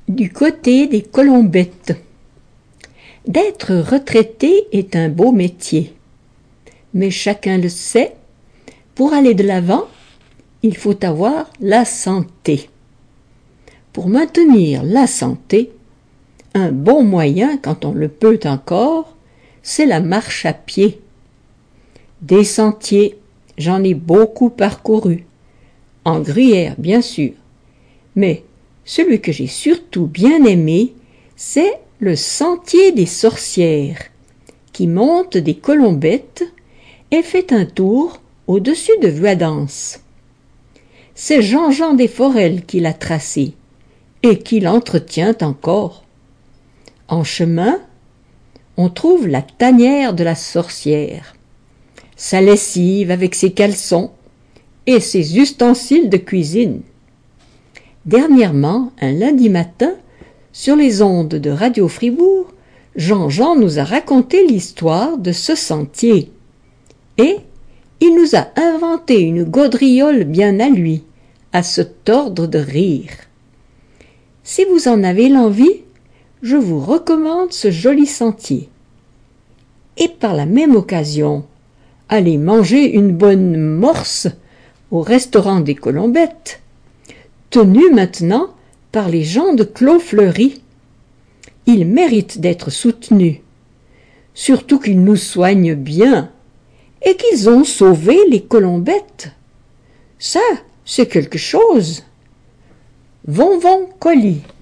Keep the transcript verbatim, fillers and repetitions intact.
Du côté des colombettes. D'être retraité est un beau métier. Mais chacun le sait, pour aller de l'avant, il faut avoir la santé. Pour maintenir la santé, un bon moyen, quand on le peut encore, c'est la marche à pied. Des sentiers, j'en ai beaucoup parcouru, en Gruyère bien sûr, mais celui que j'ai surtout bien aimé, c'est le sentier des sorcières, qui monte des colombettes et fait un tour au-dessus de Vuadens. C'est Jean-Jean Desforelles qui l'a tracé et qui l'entretient encore. En chemin, on trouve la tanière de la sorcière, sa lessive avec ses caleçons et ses ustensiles de cuisine. Dernièrement, un lundi matin, sur les ondes de Radio Fribourg, Jean-Jean nous a raconté l'histoire de ce sentier. Et il nous a inventé une gaudriole bien à lui, à se tordre de rire. Si vous en avez l'envie, je vous recommande ce joli sentier. Et par la même occasion, allez manger une bonne morse au restaurant des Colombettes, tenu maintenant par les gens de Clos Fleury. Ils méritent d'être soutenus, surtout qu'ils nous soignent bien et qu'ils ont sauvé les Colombettes. Ça, c'est quelque chose. Von von Colis.